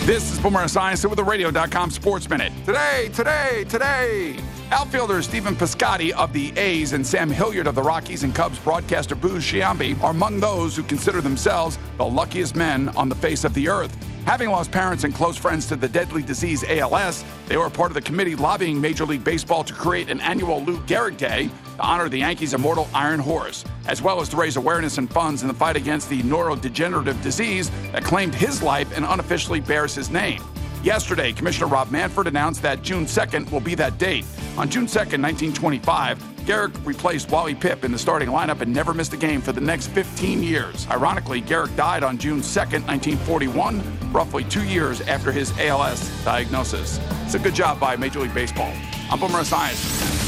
This is Boomer Esiason with the Radio.com Sports Minute. Today. Outfielders Stephen Piscotty of the A's and Sam Hilliard of the Rockies and Cubs broadcaster Booz Sciambi are among those who consider themselves the luckiest men on the face of the earth. Having lost parents and close friends to the deadly disease ALS, they were part of the committee lobbying Major League Baseball to create an annual Lou Gehrig Day to honor the Yankees' immortal Iron Horse, as well as to raise awareness and funds in the fight against the neurodegenerative disease that claimed his life and unofficially bears his name. Yesterday, Commissioner Rob Manfred announced that June 2nd will be that date. On June 2nd, 1925, Gehrig replaced Wally Pipp in the starting lineup and never missed a game for the next 15 years. Ironically, Gehrig died on June 2nd, 1941, roughly 2 years after his ALS diagnosis. It's a good job by Major League Baseball. I'm Boomer Esiason.